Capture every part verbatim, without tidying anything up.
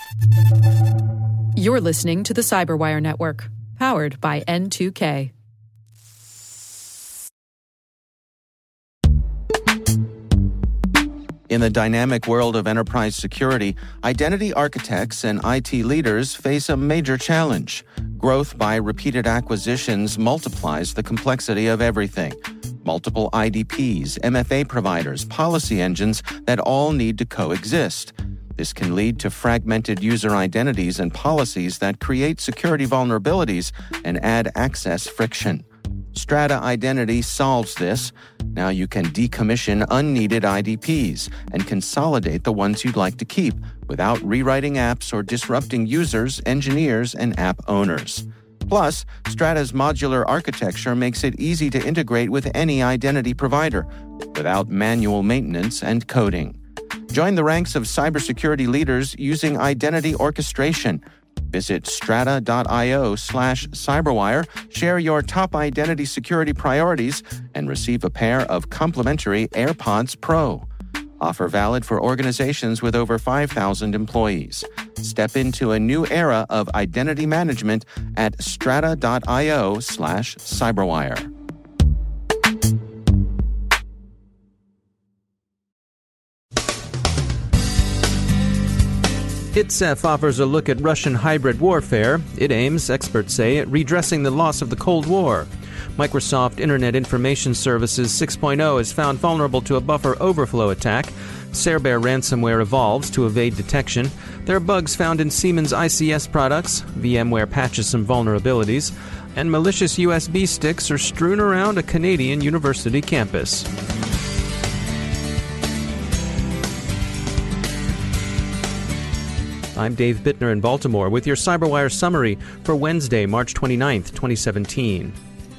You're listening to the Cyberwire Network, powered by N two K. In the dynamic world of enterprise security, identity architects and I T leaders face a major challenge. Growth by repeated acquisitions multiplies the complexity of everything. Multiple I D Ps, M F A providers, policy engines that all need to coexist. This can lead to fragmented user identities and policies that create security vulnerabilities and add access friction. Strata Identity solves this. Now you can decommission unneeded I D Ps and consolidate the ones you'd like to keep without rewriting apps or disrupting users, engineers, and app owners. Plus, Strata's modular architecture makes it easy to integrate with any identity provider without manual maintenance and coding. Join the ranks of cybersecurity leaders using identity orchestration. Visit strata.io slash cyberwire, share your top identity security priorities, and receive a pair of complimentary AirPods Pro. Offer valid for organizations with over five thousand employees. Step into a new era of identity management at strata.io slash cyberwire. ITSEF offers a look at Russian hybrid warfare. It aims, experts say, at redressing the loss of the Cold War. Microsoft Internet Information Services six point oh is found vulnerable to a buffer overflow attack. Cerber ransomware evolves to evade detection. There are bugs found in Siemens I C S products. VMware patches some vulnerabilities. And malicious U S B sticks are strewn around a Canadian university campus. I'm Dave Bittner in Baltimore with your CyberWire summary for Wednesday, March twenty-ninth, twenty seventeen.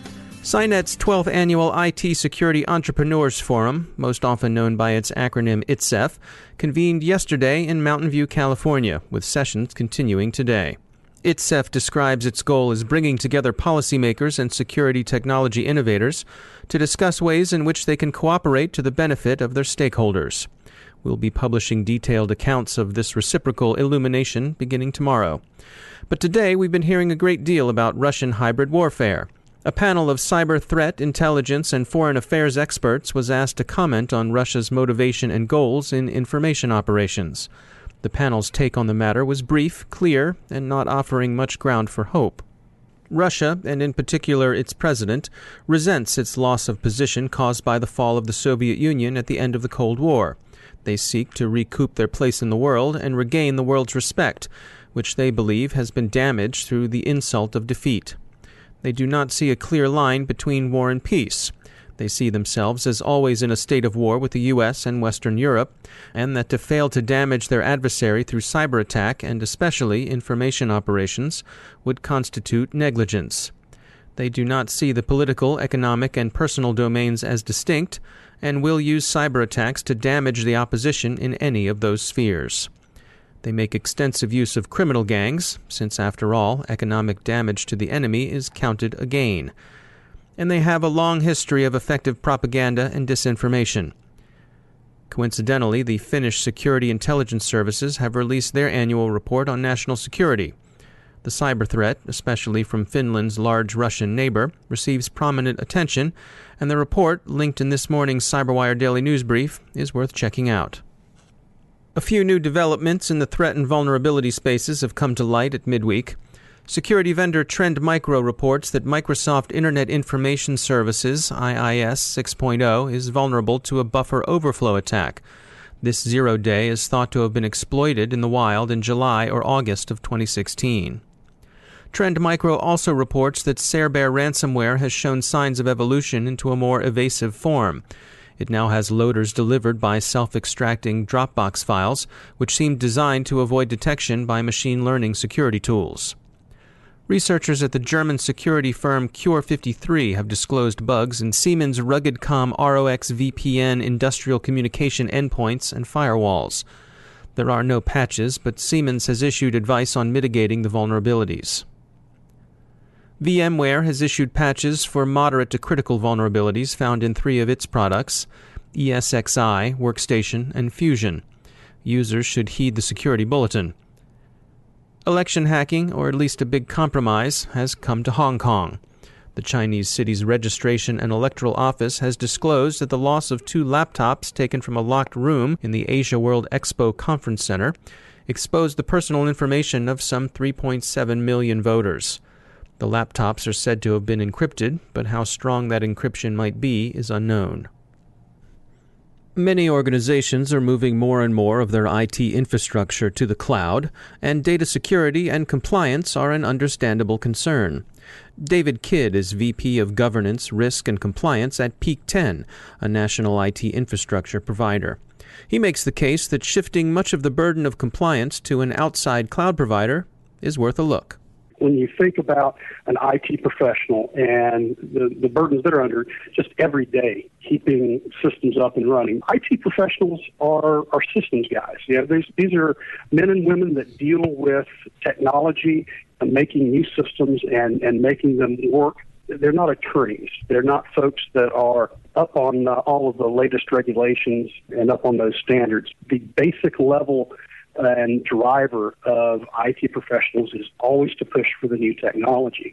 Cynet's twelfth Annual I T Security Entrepreneurs Forum, most often known by its acronym ITSEF, convened yesterday in Mountain View, California, with sessions continuing today. ITSEF describes its goal as bringing together policymakers and security technology innovators to discuss ways in which they can cooperate to the benefit of their stakeholders. We'll be publishing detailed accounts of this reciprocal illumination beginning tomorrow. But today we've been hearing a great deal about Russian hybrid warfare. A panel of cyber threat, intelligence, and foreign affairs experts was asked to comment on Russia's motivation and goals in information operations. The panel's take on the matter was brief, clear, and not offering much ground for hope. Russia, and in particular its president, resents its loss of position caused by the fall of the Soviet Union at the end of the Cold War. They seek to recoup their place in the world and regain the world's respect, which they believe has been damaged through the insult of defeat. They do not see a clear line between war and peace. They see themselves as always in a state of war with the U S and Western Europe, and that to fail to damage their adversary through cyber attack and especially information operations would constitute negligence. They do not see the political, economic, and personal domains as distinct, and will use cyber attacks to damage the opposition in any of those spheres. They make extensive use of criminal gangs, since after all, economic damage to the enemy is counted a gain. And they have a long history of effective propaganda and disinformation. Coincidentally, the Finnish Security Intelligence Services have released their annual report on national security. The cyber threat, especially from Finland's large Russian neighbor, receives prominent attention, and the report, linked in this morning's CyberWire Daily News Brief, is worth checking out. A few new developments in the threat and vulnerability spaces have come to light at midweek. Security vendor Trend Micro reports that Microsoft Internet Information Services, I I S six point oh, is vulnerable to a buffer overflow attack. This zero-day is thought to have been exploited in the wild in July or August of twenty sixteen. Trend Micro also reports that Cerber ransomware has shown signs of evolution into a more evasive form. It now has loaders delivered by self-extracting Dropbox files, which seem designed to avoid detection by machine learning security tools. Researchers at the German security firm Cure fifty-three have disclosed bugs in Siemens RuggedCom R O X V P N industrial communication endpoints and firewalls. There are no patches, but Siemens has issued advice on mitigating the vulnerabilities. VMware has issued patches for moderate to critical vulnerabilities found in three of its products, E S X i, Workstation, and Fusion. Users should heed the security bulletin. Election hacking, or at least a big compromise, has come to Hong Kong. The Chinese city's Registration and Electoral Office has disclosed that the loss of two laptops taken from a locked room in the Asia World Expo Conference Center exposed the personal information of some three point seven million voters. The laptops are said to have been encrypted, but how strong that encryption might be is unknown. Many organizations are moving more and more of their I T infrastructure to the cloud, and data security and compliance are an understandable concern. David Kidd is V P of Governance, Risk, and Compliance at Peak ten, a national I T infrastructure provider. He makes the case that shifting much of the burden of compliance to an outside cloud provider is worth a look. When you think about an I T professional and the, the burdens they're under just every day, keeping systems up and running, I T professionals are, are systems guys. You know, these, these are men and women that deal with technology and making new systems and, and making them work. They're not attorneys. They're not folks that are up on uh, all of the latest regulations and up on those standards. The basic level and driver of I T professionals is always to push for the new technology.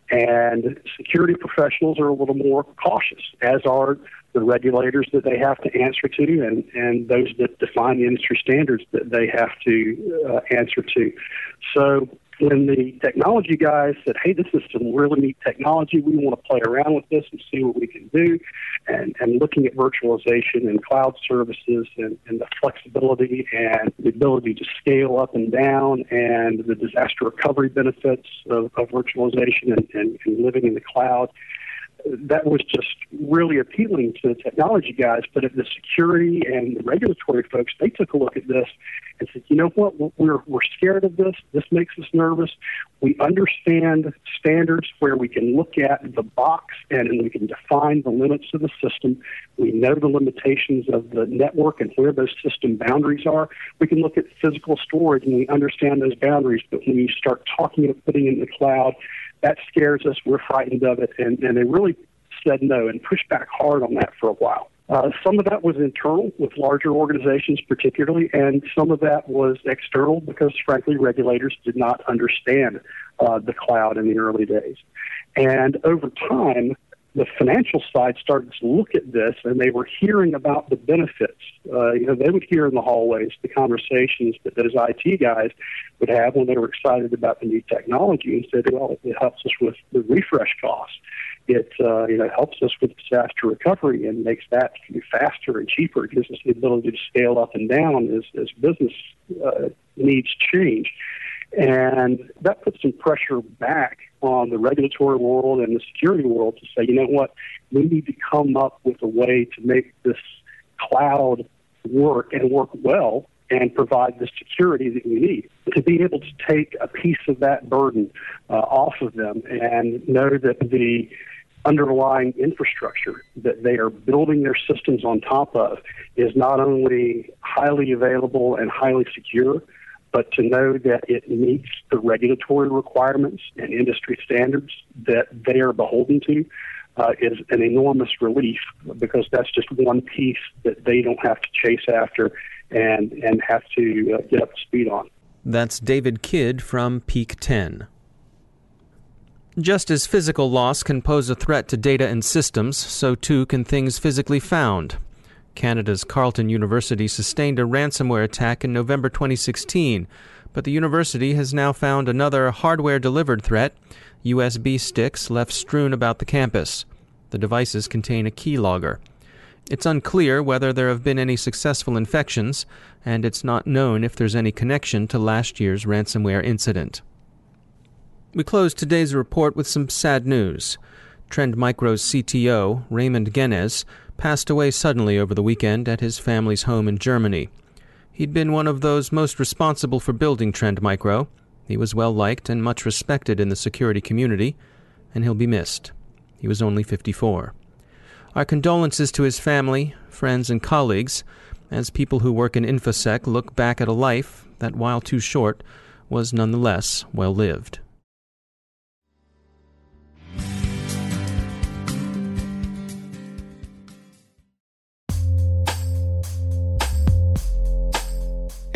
And security professionals are a little more cautious, as are the regulators that they have to answer to and, and those that define the industry standards that they have to uh, answer to. So when the technology guys said, hey, this is some really neat technology, we want to play around with this and see what we can do, and, and looking at virtualization and cloud services and, and the flexibility and the ability to scale up and down and the disaster recovery benefits of, of virtualization and, and, and living in the cloud, that was just really appealing to the technology guys. But if the security and the regulatory folks, they took a look at this and said, you know what, we're we're scared of this. This makes us nervous. We understand standards where we can look at the box and we can define the limits of the system. We know the limitations of the network and where those system boundaries are. We can look at physical storage and we understand those boundaries. But when you start talking about putting it in the cloud, that scares us. We're frightened of it. And, and they really said no and pushed back hard on that for a while. Uh, some of that was internal with larger organizations particularly, and some of that was external because, frankly, regulators did not understand uh, the cloud in the early days. And over time, the financial side started to look at this, and they were hearing about the benefits. Uh, you know, they would hear in the hallways the conversations that those I T guys would have when they were excited about the new technology and said, well, it helps us with the refresh costs. It uh, you know, helps us with disaster recovery and makes that faster and cheaper. It gives us the ability to scale up and down as, as business uh, needs change. And that puts some pressure back on the regulatory world and the security world to say, you know what, we need to come up with a way to make this cloud work and work well and provide the security that we need. To be able to take a piece of that burden uh, off of them and know that the underlying infrastructure that they are building their systems on top of is not only highly available and highly secure, but to know that it meets the regulatory requirements and industry standards that they are beholden to uh, is an enormous relief, because that's just one piece that they don't have to chase after and, and have to uh, get up to speed on. That's David Kidd from Peak ten. Just as physical loss can pose a threat to data and systems, so too can things physically found. Canada's Carleton University sustained a ransomware attack in November twenty sixteen, but the university has now found another hardware-delivered threat, U S B sticks left strewn about the campus. The devices contain a keylogger. It's unclear whether there have been any successful infections, and it's not known if there's any connection to last year's ransomware incident. We close today's report with some sad news. Trend Micro's C T O, Raymond Genez, passed away suddenly over the weekend at his family's home in Germany. He'd been one of those most responsible for building Trend Micro. He was well-liked and much respected in the security community, and he'll be missed. He was only fifty-four. Our condolences to his family, friends, and colleagues, as people who work in InfoSec look back at a life that, while too short, was nonetheless well-lived.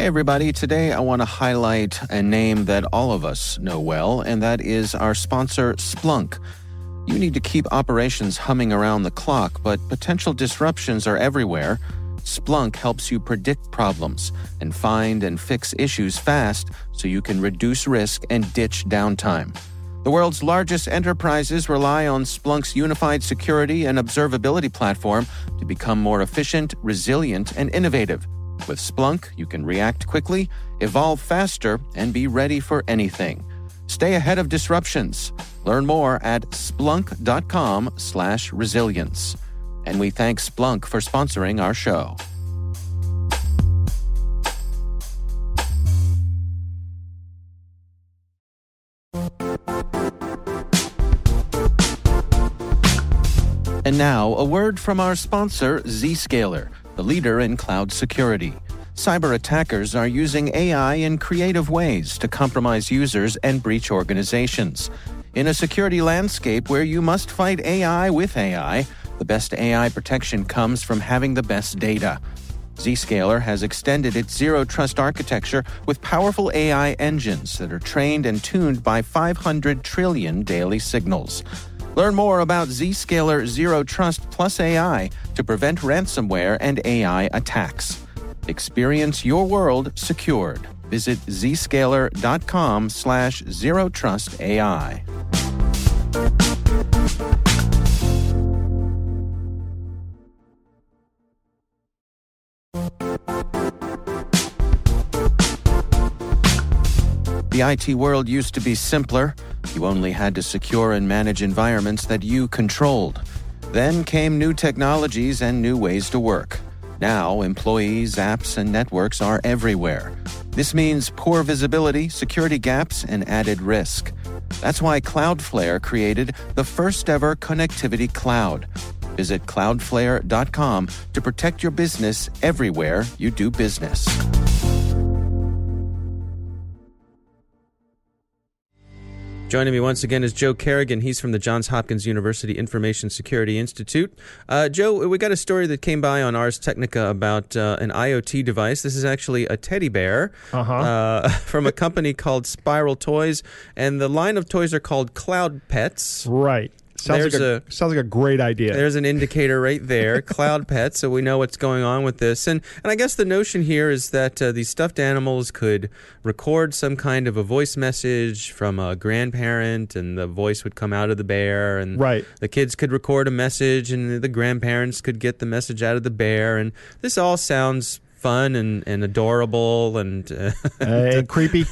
Hey everybody, today I want to highlight a name that all of us know well, and that is our sponsor, Splunk. You need to keep operations humming around the clock, but potential disruptions are everywhere. Splunk helps you predict problems and find and fix issues fast so you can reduce risk and ditch downtime. The world's largest enterprises rely on Splunk's unified security and observability platform to become more efficient, resilient, and innovative. With Splunk, you can react quickly, evolve faster, and be ready for anything. Stay ahead of disruptions. Learn more at splunk.com slash resilience. And we thank Splunk for sponsoring our show. And now, a word from our sponsor, Zscaler, the leader in cloud security. Cyber attackers are using A I in creative ways to compromise users and breach organizations. In a security landscape where you must fight A I with A I, the best A I protection comes from having the best data. Zscaler has extended its zero-trust architecture with powerful A I engines that are trained and tuned by five hundred trillion daily signals. Learn more about Zscaler Zero Trust Plus A I to prevent ransomware and A I attacks. Experience your world secured. Visit zscaler.com slash zero trust AI. The I T world used to be simpler. You only had to secure and manage environments that you controlled. Then came new technologies and new ways to work. Now, employees, apps, and networks are everywhere. This means poor visibility, security gaps, and added risk. That's why Cloudflare created the first-ever connectivity cloud. Visit cloudflare dot com to protect your business everywhere you do business. Joining me once again is Joe Kerrigan. He's from the Johns Hopkins University Information Security Institute. Uh, Joe, we got a story that came by on Ars Technica about uh, an IoT device. This is actually a teddy bear uh-huh. uh, from a company called Spiral Toys, and the line of toys are called Cloud Pets. Right. Sounds like a, a sounds like a great idea. There's an indicator right there, Cloud Pets, so we know what's going on with this. And and I guess the notion here is that uh, these stuffed animals could record some kind of a voice message from a grandparent, and the voice would come out of the bear, and right. the kids could record a message, and the grandparents could get the message out of the bear. And this all sounds fun and, and adorable and uh, uh, creepy.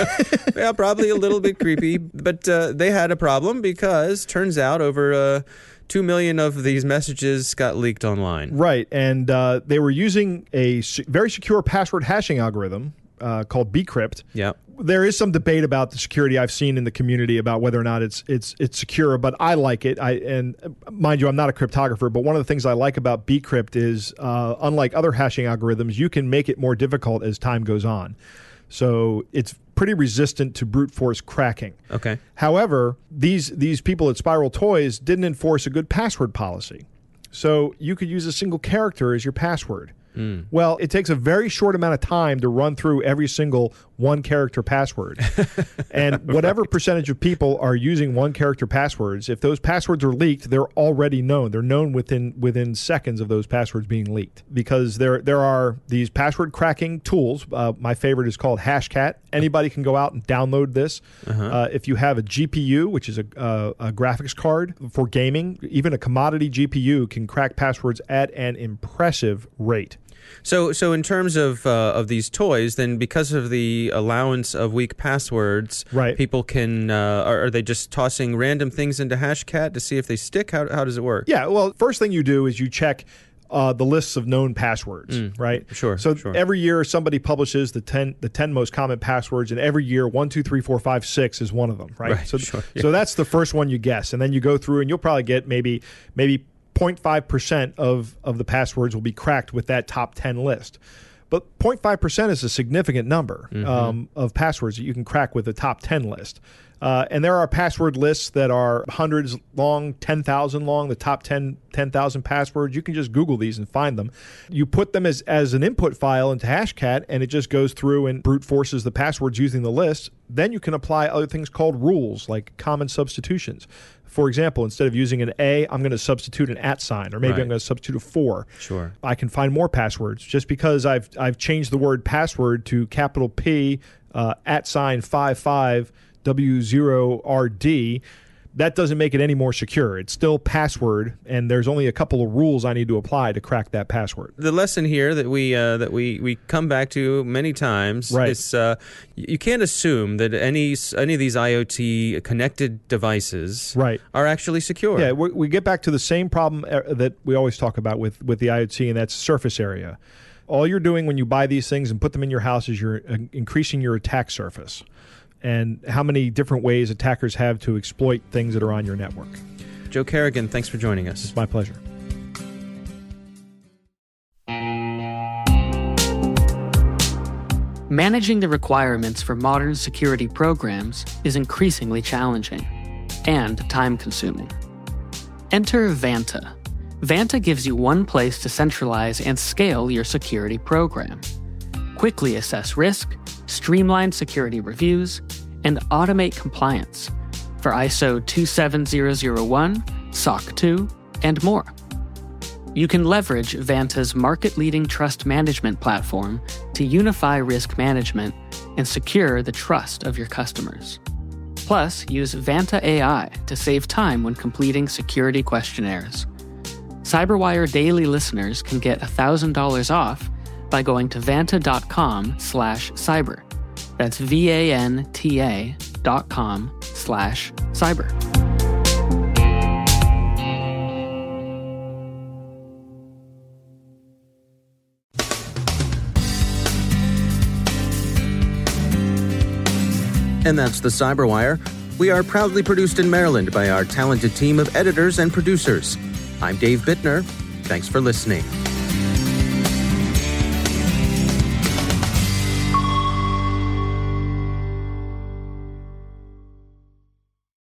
Yeah, probably a little bit creepy. But uh, they had a problem because turns out over uh, two million of these messages got leaked online. Right, and uh, they were using a se- very secure password hashing algorithm uh, called Bcrypt. Yeah. There is some debate about the security I've seen in the community about whether or not it's it's it's secure, but I like it. I and mind you, I'm not a cryptographer, but one of the things I like about Bcrypt is, uh, unlike other hashing algorithms, you can make it more difficult as time goes on. So it's pretty resistant to brute force cracking. Okay. However, these these people at Spiral Toys didn't enforce a good password policy. So you could use a single character as your password. Mm. Well, it takes a very short amount of time to run through every single one-character password. And whatever right. percentage of people are using one-character passwords, if those passwords are leaked, they're already known. They're known within within seconds of those passwords being leaked. Because there there are these password cracking tools. Uh, my favorite is called Hashcat. Anybody can go out and download this. Uh-huh. Uh, if you have a G P U, which is a, uh, a graphics card for gaming, even a commodity G P U can crack passwords at an impressive rate. So, so in terms of uh, of these toys, then because of the allowance of weak passwords, right. people can uh, are, are they just tossing random things into Hashcat to see if they stick? How how does it work? Yeah, well, first thing you do is you check uh, the lists of known passwords, mm, right? Sure. So sure. every year somebody publishes the ten the ten most common passwords, and every year one, two, three, four, five, six is one of them, right? Right. So Sure. Yeah. so that's the first one you guess, and then you go through and you'll probably get maybe maybe zero point five percent of, of the passwords will be cracked with that top ten list. But zero point five percent is a significant number Mm-hmm. um, of passwords that you can crack with the top ten list. Uh, and there are password lists that are hundreds long, ten thousand long, the top ten, ten thousand passwords. You can just Google these and find them. You put them as, as an input file into Hashcat, and it just goes through and brute forces the passwords using the list. Then you can apply other things called rules, like common substitutions. For example, instead of using an A, I'm going to substitute an at sign, or maybe Right. I'm going to substitute a four. Sure. I can find more passwords just because I've I've changed the word password to capital P uh, at sign five five W zero R D. That doesn't make it any more secure. It's still password, and there's only a couple of rules I need to apply to crack that password. The lesson here that we uh, that we, we come back to many times Right. is uh, you can't assume that any any of these IoT connected devices Right. are actually secure. Yeah, we, we get back to the same problem uh, that we always talk about with, with the IoT, and that's surface area. All you're doing when you buy these things and put them in your house is you're uh, increasing your attack surface, and how many different ways attackers have to exploit things that are on your network. Joe Carrigan, thanks for joining us. It's my pleasure. Managing the requirements for modern security programs is increasingly challenging and time-consuming. Enter Vanta. Vanta gives you one place to centralize and scale your security program. Quickly assess risk, streamline security reviews, and automate compliance for I S O two seven zero zero one, S O C two, and more. You can leverage Vanta's market-leading trust management platform to unify risk management and secure the trust of your customers. Plus, use Vanta A I to save time when completing security questionnaires. CyberWire Daily listeners can get one thousand dollars off by going to vanta.com slash cyber. That's V-A-N-T-A dot com slash cyber. And that's the Cyberwire. We are proudly produced in Maryland by our talented team of editors and producers. I'm Dave Bittner. Thanks for listening.